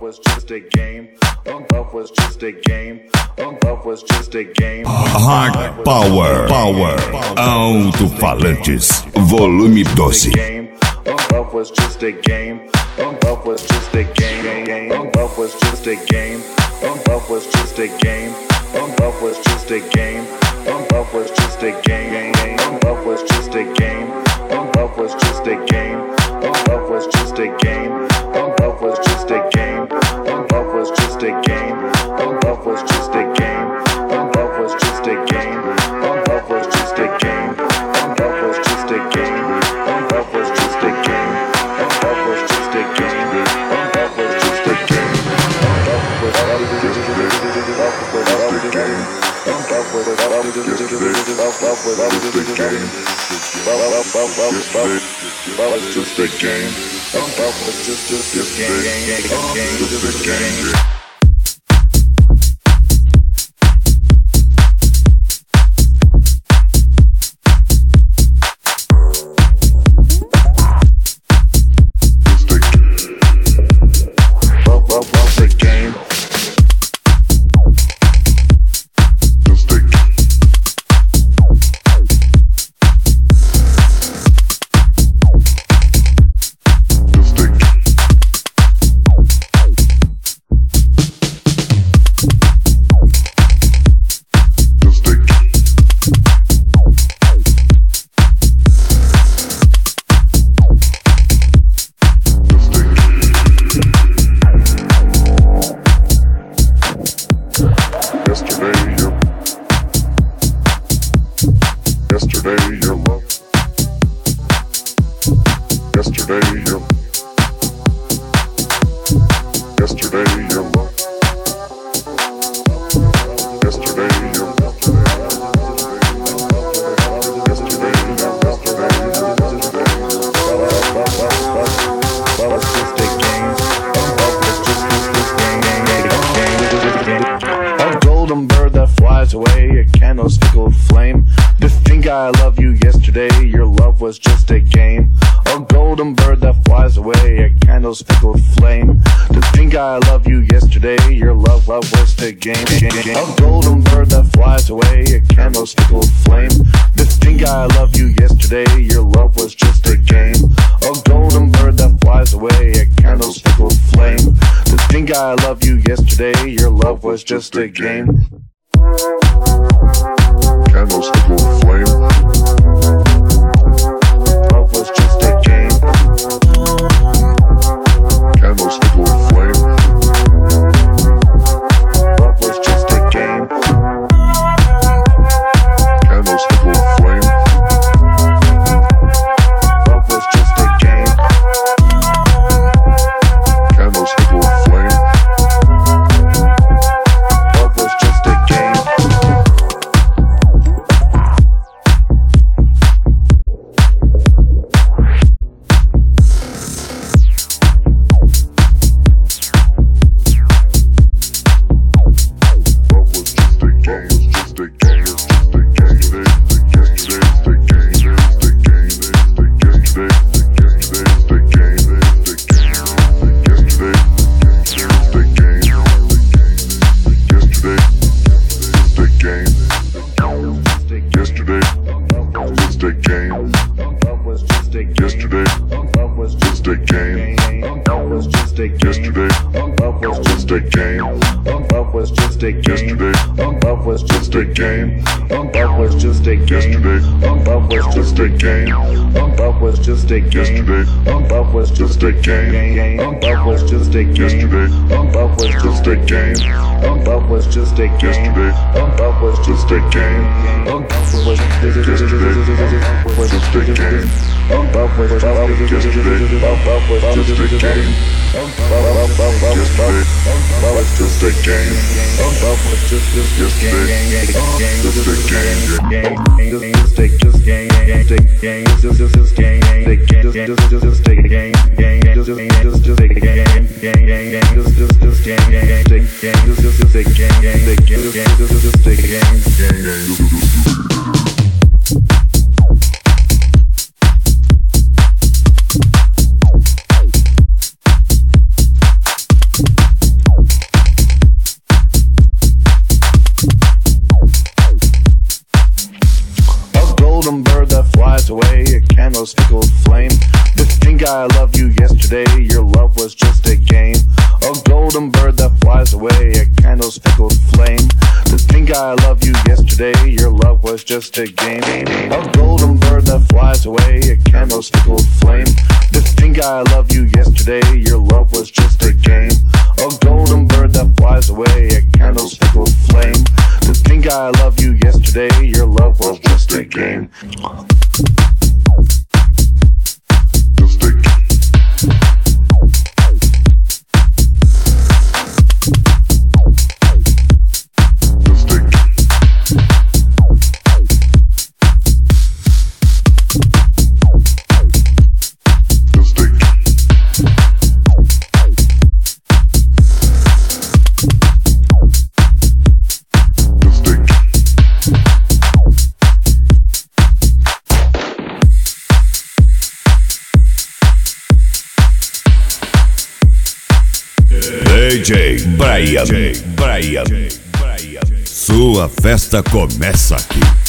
was just a game. Love was just a game. Love was just a game. Hard Power, Alto-Falantes, volume 12. Love was just a game. Love was just a game. Love was just a game. Love was just a game. Love was just a game. Love was just a game. Love was just a game. Love was just a game. Love was just a game. Love was just a game. Love was just a game. Love was just a game. Love was just a game. Love was just a game. Love was just a game. Love was just a game. Love was just a game. Love was just a game. Just a game. I love you yesterday, your love was just a game. A golden bird that flies away, a candle's fickle flame. To think I love you yesterday, your love was the game. A golden bird that flies away, a candle's fickle flame. To think I love you yesterday, your love was just a game. A golden bird that flies away, a candle's fickle flame. To think I love you yesterday, your love was just a game. Candles fickle flame. Love was just a game. Candles fickle flame. Love was just a game. Candles fickle flame. Love was just a game. Candles fickle flame. Love was just a game. candle's fickle flame. To think I loved you yesterday, your love was just a game. A golden bird that flies away, a candle's fickle flame. To think I loved you yesterday, your love was just a game. A golden bird that flies away, a candle's fickle flame. To think I loved you yesterday, your love was just a game. A golden bird that flies away, a candle's fickle flame. To think I loved you yesterday, your love was just a game. DJ Brian. Sua festa começa aqui.